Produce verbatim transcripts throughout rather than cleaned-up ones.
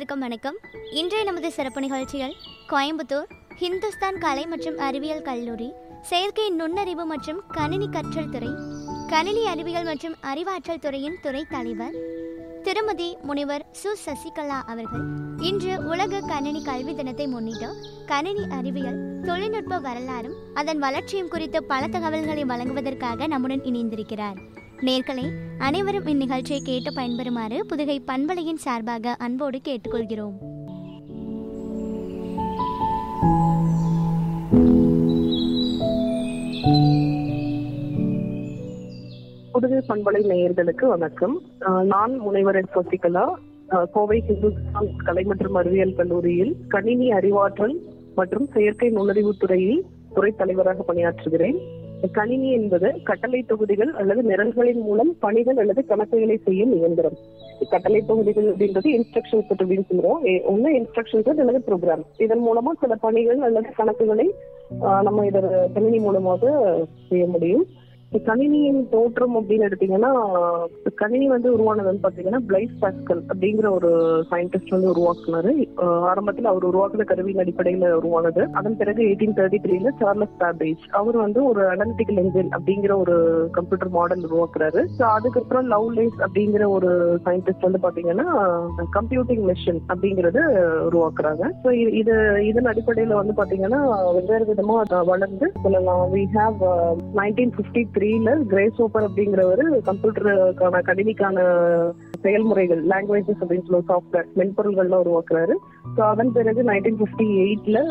அனைவருக்கும் வணக்கம். இன்றைய நமது சிறப்பு நிகழ்ச்சிகள் கோயம்புத்தூர் ஹிந்துஸ்தான் கலை மற்றும் அறிவியல் கல்லூரி செயற்கை நுண்ணறிவு மற்றும் கணினி கற்றல் துறை கணினி அறிவியல் மற்றும் அறிவாற்றல் துறையின் துறை தலைவர் திருமதி முனைவர் சு சசிகலா அவர்கள் இன்று உலக கணினி கல்வி தினத்தை முன்னிட்டு கணினி அறிவியல் தொழில்நுட்ப வரலாறும் அதன் வளர்ச்சியும் குறித்து பல தகவல்களை வழங்குவதற்காக நம்முடன் இணைந்திருக்கிறார். நேர்களே, அனைவரும் இந்நிகழ்ச்சியை கேட்டு பயன்பெறுமாறு புதுகை பண்பலையின் சார்பாக அன்போடு கேட்டுக்கொள்கிறோம். புதுகை பண்பலை நேயர்களுக்கு வணக்கம். நான் முனைவர் சசிகலா, கோவை ஹிந்துஸ்தான் கலை மற்றும் அறிவியல் கல்லூரியில் கணினி அறிவாற்றல் மற்றும் செயற்கை நுண்ணறிவு துறையில் துறை தலைவராக பணியாற்றுகிறேன். கணினி என்பது கட்டளை தொகுதிகள் அல்லது நிரல்களின் மூலம் பணிகள் அல்லது கணக்குகளை செய்யும் இயந்திரம். கட்டளை தொகுதிகள் அப்படின்றது இன்ஸ்ட்ரக்ஷன்ஸ் அப்படின்னு சொல்லுவோம். ஒன்னு இன்ஸ்ட்ரக்ஷன்ஸ் அல்லது ப்ரோக்ராம். இதன் மூலமா சில பணிகள் அல்லது கணக்குகளை நம்ம இத கணினி மூலமாக செய்ய முடியும். கணினியின் தோற்றம் அப்படின்னு எடுத்தீங்கன்னா, கணினி வந்து உருவானதுன்னு பாத்தீங்கன்னா பிளைஸ் பாஸ்கல் அப்படிங்கிற ஒரு சயின்டிஸ்ட் வந்து உருவாக்குனாரு. ஆரம்பத்தில் அவர் உருவாக்குன கருவியின் அடிப்படையில உருவானது. அதன் பிறகு எயிட்டீன் தேர்ட்டி த்ரீல சார்லஸ் பேபேஜ் அவர் வந்து ஒரு அனலிட்டிக்கல் என்ஜின் அப்படிங்கிற ஒரு கம்ப்யூட்டர் மாடல் உருவாக்குறாரு. ஸோ அதுக்கப்புறம் லவ்லேஸ் அப்படிங்கிற ஒரு சயின்டிஸ்ட் வந்து பாத்தீங்கன்னா கம்ப்யூட்டிங் மெஷின் அப்படிங்கறது உருவாக்குறாங்க. ஸோ இது இதன் அடிப்படையில வந்து பாத்தீங்கன்னா வெவ்வேறு விதமா வளர்ந்து சொல்லலாம். வி ஹேவ் நைன்டீன் பிப்டி த்ரீல கிரேஸ் ஓப்பர் அப்படிங்கிறவர் கம்ப்யூட்டருக்கான கணினிக்கான செயல்முறைகள் லாங்குவேஜஸ் அப்படின்னு சொல்லுவோம் சாஃப்ட்வேர் மென்பொருள்கள்லாம் உருவாக்குறாரு. ஸோ அதன் பிறகு நைன்டீன் பிப்டி எயிட்ல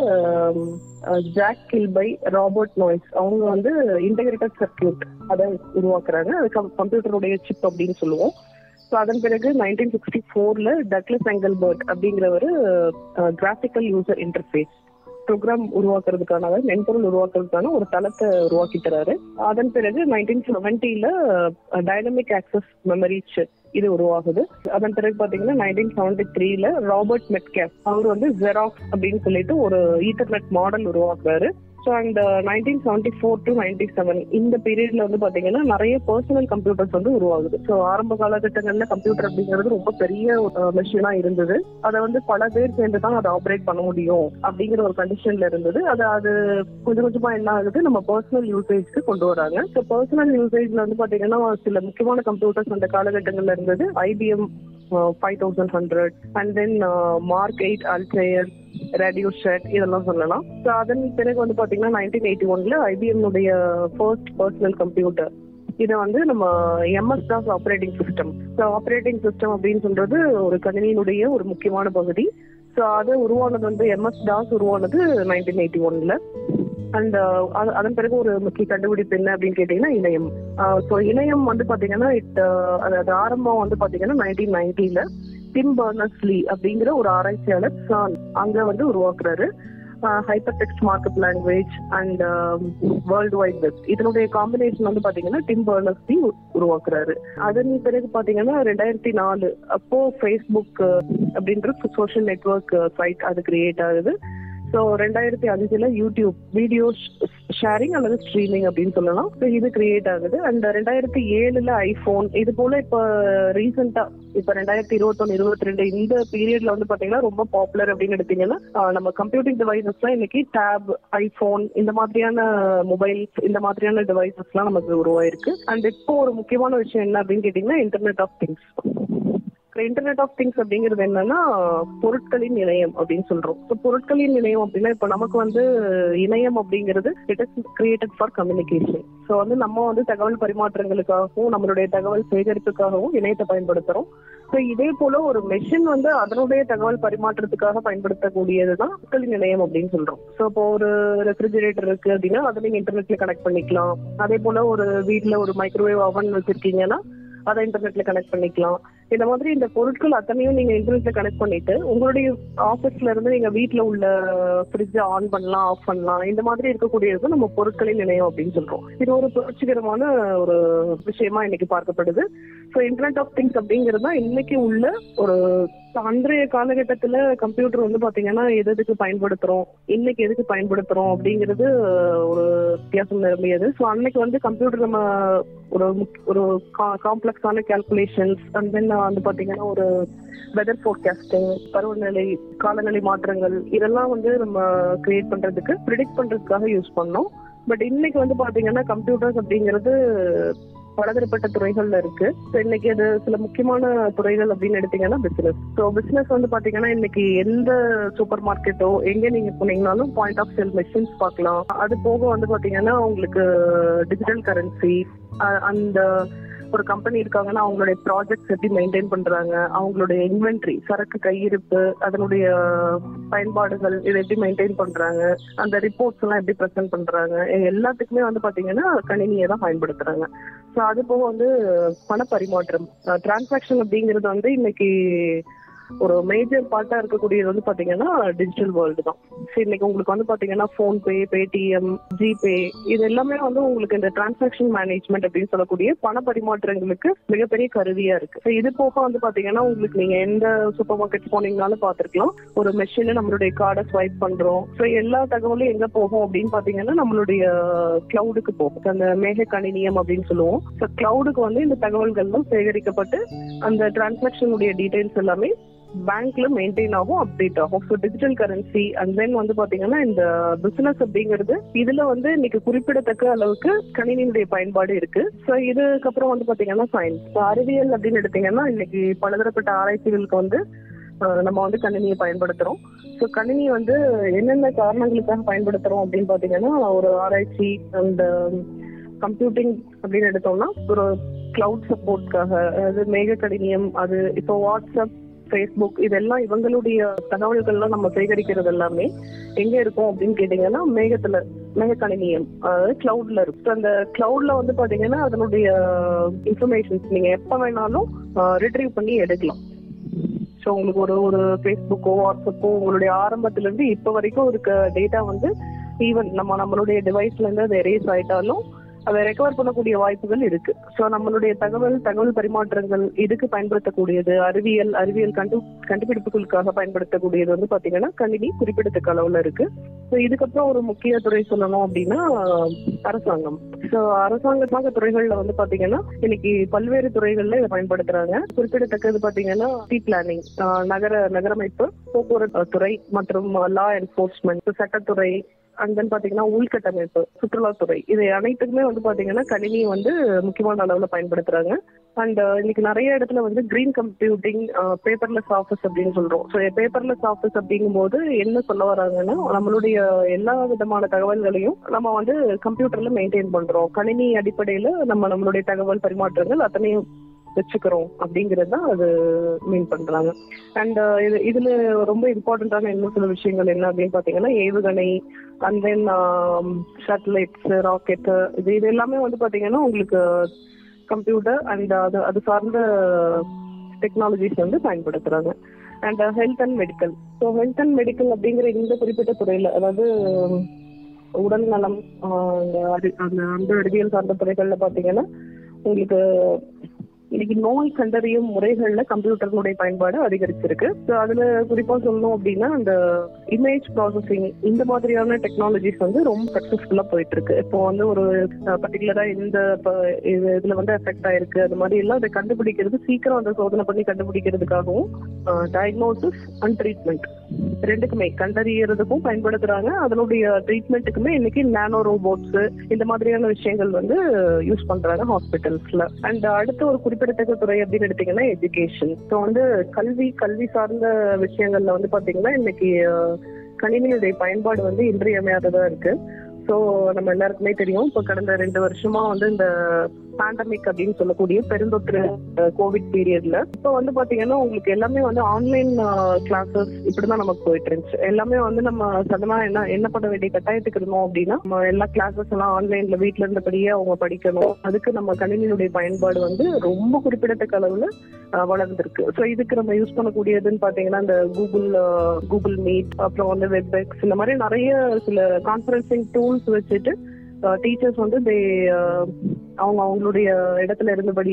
ஜாக் கில்பை, ராபர்ட் நோய்ஸ் அவங்க வந்து இன்டகிரேட்டட் சர்க்கியூட் அதை உருவாக்குறாங்க. அது கம்ப்யூட்டருடைய சிப் அப்படின்னு சொல்லுவோம். ஸோ அதன் பிறகு நைன்டீன் சிக்ஸ்டி ஃபோர்ல டக்ளஸ் எங்கல்பர்ட் அப்படிங்கிறவர் கிராஃபிக்கல் யூசர் இன்டர்ஃபேஸ் ப்ரோக்ராம் உருவாக்குறதுக்கான மென்பொருள் உருவாக்குறதுக்கான ஒரு தளத்தை உருவாக்கி தராரு. அதன் பிறகு நைன்டீன் செவன்டில டைனமிக் ஆக்சஸ் மெமரி சிப் இது உருவாகுது. அதன் பிறகு பாத்தீங்கன்னா நைன்டீன் செவன்டி த்ரீல ராபர்ட் மெட்கேப் அவர் வந்து ஜெராக்ஸ் அப்படின்னு சொல்லிட்டு ஒரு ஈத்தர்நெட் மாடல் உருவாக்குறாரு. ஸோ அந்த nineteen seventy four to ninety seven இந்த பீரியட்ல வந்து பாத்தீங்கன்னா நிறைய பர்சனல் கம்ப்யூட்டர்ஸ் வந்து உருவாகுது. ஸோ ஆரம்ப காலகட்டங்கள்ல கம்ப்யூட்டர் அப்படிங்கிறது ரொம்ப பெரிய மெஷினா இருந்தது. அதை வந்து பல பேர் சேர்ந்து தான் அதை ஆப்ரேட் பண்ண முடியும் அப்படிங்கிற ஒரு கண்டிஷன்ல இருந்தது. அது அது கொஞ்சம் கொஞ்சமா என்ன ஆகுது, நம்ம பர்சனல் யூசேஜ்க்கு கொண்டு வராங்க. ஸோ பர்சனல் யூசேஜ்ல வந்து பாத்தீங்கன்னா சில முக்கியமான கம்ப்யூட்டர்ஸ் அந்த காலகட்டங்கள்ல இருந்தது. IBM five thousand hundred and then Mark eight Altair, Radio Shack இதெல்லாம் சொல்லலாம். ஸோ அதன் பிறகு வந்து பாத்தீங்கன்னா நைன்டீன் எயிட்டி ஒன்ல ஐபிஎம் உடைய ஃபர்ஸ்ட் பர்சனல் கம்ப்யூட்டர் இதை வந்து நம்ம MS DOS operating system. So operating system அப்படின்னு சொல்றது ஒரு கணினியினுடைய ஒரு முக்கியமான பகுதி. ஸோ அது உருவானது வந்து எம்எஸ் தாஸ் உருவானது நைன்டீன் எயிட்டி ஒன்ல. அண்ட் அதன் பிறகு ஒரு முக்கிய கண்டுபிடிப்பு என்ன அப்படின்னு கேட்டீங்கன்னா இணையம். ஸோ இணையம் வந்து பாத்தீங்கன்னா இட் அது ஆரம்பம் வந்து பாத்தீங்கன்னா நைன்டீன் நைன்டில டிம் பர்னர்ஸ்-லீ அப்படிங்கிற ஒரு ஆராய்ச்சியாளர் சான் அங்க வந்து உருவாக்குறாரு. Hypertext markup language and world wide web இதனுடைய காம்பினேஷன் வந்து பாத்தீங்கன்னா டிம் பர்னர்ஸ்-லீ உருவாக்குறாரு. அதன் பிறகு பாத்தீங்கன்னா ரெண்டாயிரத்தி நாலு அப்போ ஃபேஸ்புக் அப்படின்ற சோஷியல் நெட்வொர்க் சைட் அது கிரியேட் ஆகுது. ஸோ ரெண்டாயிரத்தி அஞ்சுல யூடியூப் வீடியோ ஷேரிங் அல்லது ஸ்ட்ரீமிங் அப்படின்னு சொல்லலாம். ஸோ இது கிரியேட் ஆகுது. அண்ட் ரெண்டாயிரத்தி ஏழுல ஐபோன் இது போல இப்ப ரீசெண்டா இப்ப ரெண்டாயிரத்தி இருபத்தி ஒன்னு இருபத்தி ரெண்டு இந்த பீரியட்ல வந்து பாத்தீங்கன்னா ரொம்ப பாப்புலர் அப்படின்னு எடுத்தீங்கன்னா நம்ம கம்ப்யூட்டிங் டிவைசஸ் எல்லாம் இன்னைக்கு டேப், ஐபோன் இந்த மாதிரியான மொபைல் இந்த மாதிரியான டிவைசஸ் எல்லாம் நமக்கு உருவாயிருக்கு. அண்ட் இப்போ ஒரு முக்கியமான விஷயம் என்ன அப்படின்னு கேட்டீங்கன்னா internet of things. Internet of things அப்படிங்கிறது என்னன்னா பொருட்களின் இணையம் அப்படின்னு சொல்றோம். பொருட்களின் இணையம் அப்படின்னா இப்ப நமக்கு வந்து இணையம் அப்படிங்கிறது it is created for communication. So வந்து நம்ம வந்து தகவல் பரிமாற்றங்களுக்காகவும் நம்மளுடைய தகவல் சேகரிப்புக்காகவும் இணையத்தை பயன்படுத்துறோம். ஸோ இதே போல ஒரு மெஷின் வந்து அதனுடைய தகவல் பரிமாற்றத்துக்காக பயன்படுத்தக்கூடியதுதான் பொருட்களின் இணையம் அப்படின்னு சொல்றோம். ஸோ இப்போ ஒரு ரெஃப்ரிஜிரேட்டர் இருக்கு அப்படின்னா அதை நீங்க இன்டர்நெட்ல கனெக்ட் பண்ணிக்கலாம். அதே போல ஒரு வீட்டுல ஒரு மைக்ரோவேவ் அவன் வச்சிருக்கீங்கன்னா அதை இன்டர்நெட்ல கனெக்ட் பண்ணிக்கலாம். இந்த மாதிரி இந்த பொருட்கள் அத்தனையும் நீங்க இன்டர்நெட்ல கனெக்ட் பண்ணிட்டு உங்களுடைய ஆபீஸ்ல இருந்து நீங்க வீட்டுல உள்ள ஃப்ரிட்ஜ் ஆன் பண்ணலாம், ஆஃப் பண்ணலாம். இந்த மாதிரி இருக்கக்கூடியது நம்ம பொருட்களின் இணையம் அப்படின்னு சொல்றோம். இது ஒரு புரட்சிகரமான ஒரு விஷயமா இன்னைக்கு பார்க்கப்படுது. ஸோ இன்டர்நெட் ஆஃப் திங்ஸ் அப்படிங்கிறது தான் இன்னைக்கு உள்ள ஒரு அன்றைய காலகட்டத்துல கம்ப்யூட்டர் வந்து பாத்தீங்கன்னா எது எதுக்கு பயன்படுத்துறோம், இன்னைக்கு எதுக்கு பயன்படுத்துறோம் அப்படிங்கிறது ஒரு வித்தியாசம் நிரம்பியது. ஸோ அன்னைக்கு வந்து கம்ப்யூட்டர் நம்ம ஒரு ஒரு காம்ப்ளெக்ஸான கால்குலேஷன்ஸ் அண்ட் தென் வந்து பாத்தீங்கன்னா ஒரு வெதர் ஃபோர்காஸ்டிங், பருவநிலை காலநிலை மாற்றங்கள் இதெல்லாம் வந்து நம்ம கிரியேட் பண்றதுக்கு ப்ரிடிக்ட் பண்றதுக்காக யூஸ் பண்ணோம். பட் இன்னைக்கு வந்து பாத்தீங்கன்னா கம்ப்யூட்டர்ஸ் அப்படிங்கிறது பலதரப்பட்ட துறைகள்ல இருக்கு. இன்னைக்கு அது சில முக்கியமான துறைகள் அப்படின்னு எடுத்தீங்கன்னா பிசினஸ். ஸோ பிசினஸ் வந்து பாத்தீங்கன்னா இன்னைக்கு எந்த சூப்பர் மார்க்கெட்டோ எங்க நீங்க போனீங்கன்னாலும் பாயிண்ட் ஆஃப் சேல் மெஷின்ஸ் பார்க்கலாம். அது போக வந்து பாத்தீங்கன்னா உங்களுக்கு டிஜிட்டல் கரன்சி, அந்த ஒரு கம்பெனி இருக்காங்கன்னா அவங்களுடைய ப்ராஜெக்ட்ஸ் எப்படி மெயின்டைன் பண்றாங்க, அவங்களுடைய இன்வென்ட்ரி சரக்கு கையிருப்பு அதனுடைய பயன்பாடுகள் இதை எப்படி மெயின்டைன் பண்றாங்க, அந்த ரிப்போர்ட்ஸ் எல்லாம் எப்படி ப்ரெசென்ட் பண்றாங்க, எல்லாத்துக்குமே வந்து பாத்தீங்கன்னா கணினியை தான் பயன்படுத்துறாங்க. ஸோ அது போக வந்து பண பரிமாற்றம், டிரான்சாக்ஷன் அப்படிங்கிறது வந்து இன்னைக்கு ஒரு மேஜர் பார்ட்டா இருக்கக்கூடியது வந்து பாத்தீங்கன்னா டிஜிட்டல் வேர்ல்டு தான். சரி, இன்னைக்கு உங்களுக்கு வந்து பாத்தீங்கன்னா போன்பே, பேடிஎம், ஜிபே இது எல்லாமே வந்து உங்களுக்கு இந்த டிரான்சாக்ஷன் மேனேஜ்மெண்ட் அப்படின்னு சொல்லக்கூடிய பண பரிமாற்றங்களுக்கு மிகப்பெரிய கருவியா இருக்கு. இது போக வந்து பாத்தீங்கன்னா உங்களுக்கு நீங்க எந்த சூப்பர் மார்க்கெட் போனீங்கனாலும் பாத்துருக்கலாம், ஒரு மெஷின் நம்மளுடைய கார்டை ஸ்வைப் பண்றோம். ஸோ எல்லா தகவலும் எங்க போகும் அப்படின்னு பாத்தீங்கன்னா நம்மளுடைய கிளவுடுக்கு போகும், அந்த மேக கணினியம் அப்படின்னு சொல்லுவோம். ஸோ கிளவுடுக்கு வந்து இந்த தகவல்கள் சேகரிக்கப்பட்டு அந்த டிரான்சாக்ஷனுடைய டீடைல்ஸ் எல்லாமே பேங்க்ல மெயின்டைன் ஆகும், அப்டேட் ஆகும். So digital currency and then வந்து பாத்தீங்கன்னா இந்த பிசினஸ் அப்படிங்கிறது இதுல வந்து இன்னைக்கு குறிப்பிடத்தக்க அளவுக்கு கணினியுடைய பயன்பாடு இருக்கு. ஸோ இதுக்கப்புறம் வந்து பாத்தீங்கன்னா சயின்ஸ், அறிவியல் அப்படின்னு எடுத்தீங்கன்னா இன்னைக்கு பலதரப்பட்ட ஆராய்ச்சிகளுக்கு வந்து நம்ம வந்து கணினியை பயன்படுத்துறோம். ஸோ கணினி வந்து என்னென்ன காரணங்களுக்காக பயன்படுத்துறோம் அப்படின்னு பாத்தீங்கன்னா ஒரு ஆராய்ச்சி அந்த கம்ப்யூட்டிங் அப்படின்னு எடுத்தோம்னா ஒரு கிளவுட் சப்போர்ட்காக, அதாவது மேக கணினியம், அது இப்போ வாட்ஸ்அப், ஃபேஸ்புக் இதெல்லாம் இவங்களுடைய தகவல்கள்லாம் நம்ம சேகரிக்கிறது எல்லாமே எங்க இருக்கும் அப்படின்னு கேட்டீங்கன்னா மேகத்துல, மேக கணினியம் அதாவது கிளவுட்ல இருக்கு. அந்த கிளவுட்ல வந்து பாத்தீங்கன்னா அதனுடைய இன்ஃபர்மேஷன்ஸ் நீங்க எப்ப வேணாலும் ரிட்ரீவ் பண்ணி எடுக்கலாம். ஸோ உங்களுக்கு ஒரு ஒரு ஃபேஸ்புக்கோ வாட்ஸ்அப்போ உங்களுடைய ஆரம்பத்துல இருந்து இப்ப வரைக்கும் இருக்க டேட்டா வந்து ஈவன் நம்ம நம்மளுடைய டிவைஸ்ல இருந்து அது எரேஸ் ஆயிட்டாலும் அதை ரெக்கவர் பண்ணக்கூடிய வாய்ப்புகள் இருக்கு. ஸோ நம்மளுடைய தகவல் தகவல் பரிமாற்றங்கள் இதுக்கு பயன்படுத்தக்கூடியது, அறிவியல் அறிவியல் கண்டு கண்டுபிடிப்புகளுக்காக பயன்படுத்தக்கூடியது வந்து பாத்தீங்கன்னா கணினி குறிப்பிடத்தக்க அளவுல இருக்கு. ஸோ இதுக்கப்புறம் ஒரு முக்கிய துறை சொல்லணும் அப்படின்னா அரசாங்கம். ஸோ அரசாங்கமாக துறைகள்ல வந்து பாத்தீங்கன்னா இன்னைக்கு பல்வேறு துறைகள்ல இதை பயன்படுத்துறாங்க. குறிப்பிடத்தக்கது பாத்தீங்கன்னா சிட்டி பிளானிங், நகர நகரமைப்பு, போக்குவரத்து துறை மற்றும் லா என்போர்ஸ்மெண்ட், சட்டத்துறை, அண்ட் தென் பாத்தீங்கன்னா உள்கட்டமைப்பு, சுற்றுலாத்துறை, இது அனைத்துக்குமே வந்து பாத்தீங்கன்னா கணினியை வந்து முக்கியமான அளவுல பயன்படுத்துறாங்க. அண்ட் இன்னைக்கு நிறைய இடத்துல வந்து கிரீன் கம்ப்யூட்டிங், பேப்பர்லெஸ் ஆஃபீஸ் அப்படின்னு சொல்றோம். ஸோ பேப்பர்லெஸ் ஆஃபீஸ் அப்படிங்கும் போது என்ன சொல்ல வராங்கன்னா நம்மளுடைய எல்லா விதமான தகவல்களையும் நம்ம வந்து கம்ப்யூட்டர்ல மெயின்டைன் பண்றோம், கணினி அடிப்படையில நம்ம நம்மளுடைய தகவல் பரிமாற்றங்கள் அத்தனையும் வச்சுக்கிறோம் அப்படிங்கிறது தான் அது மீன் பண்றாங்க. அண்ட் இது இதுல ரொம்ப இம்பார்ட்டன்டான இன்னும் சில விஷயங்கள் என்ன அப்படின்னு பாத்தீங்கன்னா ஏவுகணை, அண்ட் தென் சேட்டலைட்ஸ், ராக்கெட், இது இது எல்லாமே வந்து பாத்தீங்கன்னா உங்களுக்கு கம்ப்யூட்டர் அண்ட் அது அது சார்ந்த டெக்னாலஜிஸ் வந்து பயன்படுத்துறாங்க. And health and medical. So health and medical அப்படிங்கிற இந்த குறிப்பிட்ட துறையில, அதாவது உடல் நலம், அந்த அந்த அறிவியல் சார்ந்த துறைகள்ல பாத்தீங்கன்னா உங்களுக்கு இன்னைக்கு நோய் கண்டறியும் முறைகள்ல கம்ப்யூட்டர்களுடைய பயன்பாடு அதிகரிச்சிருக்கு. ஸோ அதுல குறிப்பா சொல்லணும் அப்படின்னா அந்த இமேஜ் ப்ராசஸிங் இந்த மாதிரியான டெக்னாலஜிஸ் வந்து ரொம்ப சக்சஸ்ஃபுல்லா போயிட்டு இருக்கு. இப்போ வந்து ஒரு பர்டிகுலரா இந்த இதுல வந்து எஃபெக்ட் ஆயிருக்கு அது மாதிரி எல்லாம் அதை கண்டுபிடிக்கிறது, சீக்கிரம் அதை சோதனை பண்ணி கண்டுபிடிக்கிறதுக்காகவும் டயக்னோசிஸ் அண்ட் ட்ரீட்மெண்ட் ரெண்டுக்குமே கண்டறியறதுக்கும் பயன்படுத்துறாங்க. அதனுடைய ட்ரீட்மெண்ட்டுக்குமே இன்னைக்கு நானோ ரோபோட்ஸ் இந்த மாதிரியான விஷயங்கள் வந்து யூஸ் பண்றாங்க ஹாஸ்பிட்டல்ஸ்ல. அண்ட் அடுத்த ஒரு குறிப்பிடத்தக்க துறை அப்படின்னு எடுத்தீங்கன்னா எஜுகேஷன். ஸோ வந்து கல்வி கல்வி சார்ந்த விஷயங்கள்ல வந்து பாத்தீங்கன்னா இன்னைக்கு கணினியுடைய பயன்பாடு வந்து இன்றியமையாததா இருக்கு. ஸோ நம்ம எல்லாருக்குமே தெரியும், இப்போ கடந்த ரெண்டு வருஷமா வந்து இந்த பேண்டமிக் அப்படின்னு சொல்லக்கூடிய பெருந்தொற்று கோவிட் பீரியட்ல இப்போ வந்து பாத்தீங்கன்னா உங்களுக்கு எல்லாமே வந்து ஆன்லைன் கிளாஸஸ் இப்படிதான் நமக்கு போயிட்டு இருந்துச்சு. எல்லாமே வந்து நம்ம சடனா என்ன என்ன பண்ண வேண்டிய கட்டாயத்துக்கு இருந்தோம் அப்படின்னா நம்ம எல்லா கிளாஸஸ் எல்லாம் ஆன்லைன்ல வீட்டுல இருந்தபடியே அவங்க படிக்கணும். அதுக்கு நம்ம கணினியுடைய பயன்பாடு வந்து ரொம்ப குறிப்பிடத்தக்க அளவுல வளர்ந்துருக்கு. ஸோ இதுக்கு நம்ம யூஸ் பண்ணக்கூடியதுன்னு பாத்தீங்கன்னா இந்த கூகுள் கூகுள் மீட், அப்புறம் வந்து வெப்எக்ஸ், இந்த மாதிரி நிறைய சில கான்ஃபரன்சிங் டூல்ஸ் வச்சுட்டு டீச்சர்ஸ் வந்து அவங்க அவங்களுடைய இடத்துல இருந்தபடியே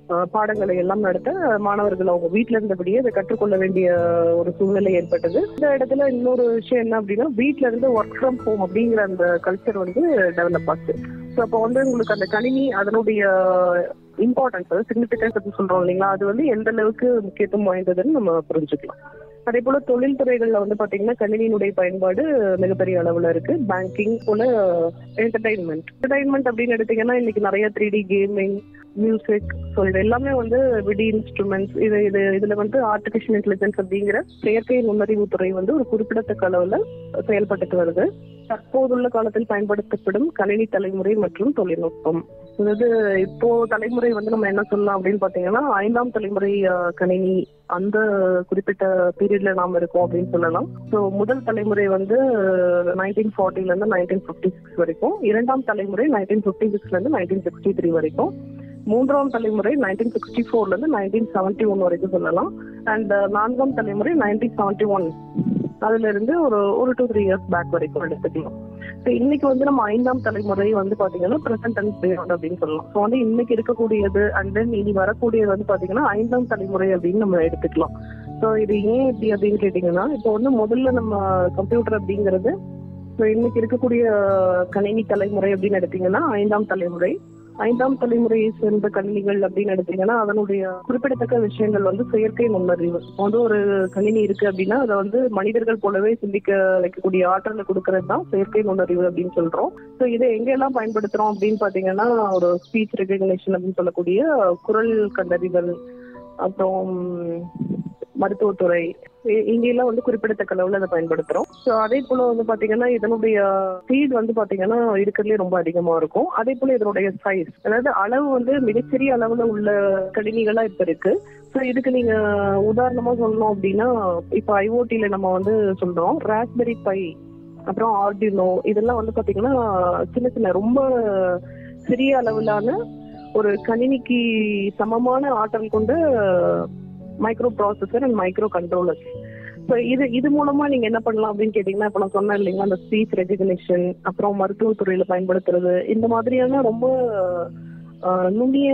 பாடங்களை எல்லாம் நடத்த மாணவர்கள் அவங்க வீட்டுல இருந்தபடியே அதை கற்றுக்கொள்ள வேண்டிய ஒரு சூழ்நிலை ஏற்பட்டது. இந்த இடத்துல இன்னொரு விஷயம் என்ன அப்படின்னா, வீட்டுல இருந்து ஒர்க் ஃப்ரம் ஹோம் அப்படிங்கிற அந்த கல்ச்சர் வந்து டெவலப் ஆச்சு. ஸோ அப்போ வந்து உங்களுக்கு அந்த கணினி அதனுடைய இம்பார்ட்டன்ஸ், அதாவது சிக்னிபிகன்ஸ் அப்படின்னு சொல்றோம் இல்லைங்களா, அது வந்து எந்த அளவுக்கு முக்கியத்துவம் வாய்ந்ததுன்னு நம்ம புரிஞ்சுக்கலாம். அதே போல தொழில் துறைகள்ல வந்து பாத்தீங்கன்னா கணினியினுடைய பயன்பாடு மிகப்பெரிய அளவுல இருக்கு. பேங்கிங் போல என்டர்டைன்மெண்ட் என்டர்டைன்மெண்ட் அப்படின்னு எடுத்தீங்கன்னா இன்னைக்கு நிறைய three D gaming, music, so இது எல்லாமே வந்து விடி இன்ஸ்ட்ருமெண்ட்ஸ், இது இது இதுல வந்து ஆர்டிபிஷியல் இன்டெலிஜென்ஸ் அப்படிங்கிற செயற்கை நுண்ணறிவு துறை வந்து ஒரு குறிப்பிடத்தக்க அளவுல செயல்பட்டு வருது. தற்போதுள்ள காலத்தில் பயன்படுத்தப்படும் கணினி தலைமுறை மற்றும் தொழில்நுட்பம், அதாவது இப்போ தலைமுறை வந்து நம்ம என்ன சொல்லலாம் அப்படின்னு பாத்தீங்கன்னா ஐந்தாம் தலைமுறை கணினி அந்த குறிப்பிட்ட பீரியட்ல நாம இருக்கோம் அப்படின்னு சொல்லலாம். ஸோ முதல் தலைமுறை வந்து நைன்டீன் ஃபார்ட்டில இருந்து நைன்டீன் பிப்டி சிக்ஸ் வரைக்கும், இரண்டாம் தலைமுறை நைன்டீன் பிப்டி சிக்ஸ்ல இருந்து நைன்டீன் சிக்ஸ்டி த்ரீ வரைக்கும், மூன்றாம் தலைமுறை நைன்டீன் சிக்ஸ்டி ஃபோர்ல இருந்து நைன்டீன் செவன்டி ஒன் வரைக்கும் சொல்லலாம். அண்ட் நான்காம் தலைமுறை நைன்டீன் செவன்டி ஒன் அதுல இருந்து ஒரு ஒரு டூ த்ரீ இயர்ஸ் பேக் வரைக்கும் எடுத்துக்கலாம். ஸோ இன்னைக்கு வந்து நம்ம ஐந்தாம் தலைமுறை வந்து பாத்தீங்கன்னா பிரசன்ட் அண்ட் பியாண்ட் அப்படின்னு சொல்லலாம். ஸோ வந்து இன்னைக்கு இருக்கக்கூடியது அண்ட் தென் இனி வரக்கூடியது வந்து பாத்தீங்கன்னா ஐந்தாம் தலைமுறை அப்படின்னு நம்ம எடுத்துக்கலாம். ஸோ இது ஏன் இப்படி அப்படின்னு கேட்டீங்கன்னா, இப்போ வந்து முதல்ல நம்ம கம்ப்யூட்டர் அப்படிங்கிறது, ஸோ இன்னைக்கு இருக்கக்கூடிய கணினி தலைமுறை அப்படின்னு எடுத்தீங்கன்னா ஐந்தாம் தலைமுறை. ஐந்தாம் தலைமுறையை சேர்ந்த கணினிகள் அப்படின்னு எடுத்தீங்கன்னா அதனுடைய குறிப்பிடத்தக்க விஷயங்கள் வந்து செயற்கை நுண்ணறிவு. வந்து ஒரு கணினி இருக்கு அப்படின்னா அதை வந்து மனிதர்கள் போலவே சிந்திக்க வைக்கக்கூடிய ஆற்றலை கொடுக்கறது தான் செயற்கை நுண்ணறிவு அப்படின்னு சொல்றோம். ஸோ இதை எங்கெல்லாம் பயன்படுத்துறோம் அப்படின்னு பாத்தீங்கன்னா, ஒரு ஸ்பீச் ரெகக்னிஷன் அப்படின்னு சொல்லக்கூடிய குரல் கண்டறிதல், அப்புறம் மருத்துவத்துறை, இங்கெல்லாம் வந்து குறிப்பிடத்தக்க அளவுல அதை பயன்படுத்துறோம். ஸோ அதே போல வந்து பாத்தீங்கன்னா இதனுடைய ஸ்பீட் வந்து பாத்தீங்கன்னா இருக்கிறதுலே ரொம்ப அதிகமா இருக்கும். அதே போல இதனுடைய சைஸ், அதாவது அளவு வந்து மிகச்சிறிய அளவுல உள்ள கணினிகளா இப்ப இருக்கு. ஸோ இதுக்கு நீங்க உதாரணமா சொல்லணும் அப்படின்னா, இப்ப ஐஓடியில நம்ம வந்து சொல்றோம் ராஸ்பெரி பை, அப்புறம் ஆர்டினோ, இதெல்லாம் வந்து பாத்தீங்கன்னா சின்ன சின்ன ரொம்ப சிறிய அளவிலான ஒரு கணினிக்கு சமமான ஆற்றல் கொண்ட microprocessor and microcontroller. So இது இது மூலமா நீங்க என்ன பண்ணலாம் அப்படின்னு கேட்டீங்கன்னா, இப்போ நான் சொன்னேன் இல்லைங்களா, அந்த ஸ்பீச் ரெகக்னிஷன், அப்புறம் மருத்துவத்துறையில பயன்படுத்துறது, இந்த மாதிரியான ரொம்ப நுண்ணிய